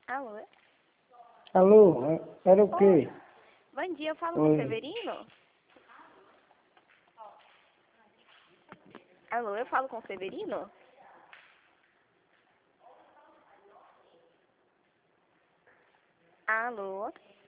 Alô? Alô, era o quê? Oi. Bom dia, eu falo com Oi. o Severino? Alô, eu falo com o Severino? Alô?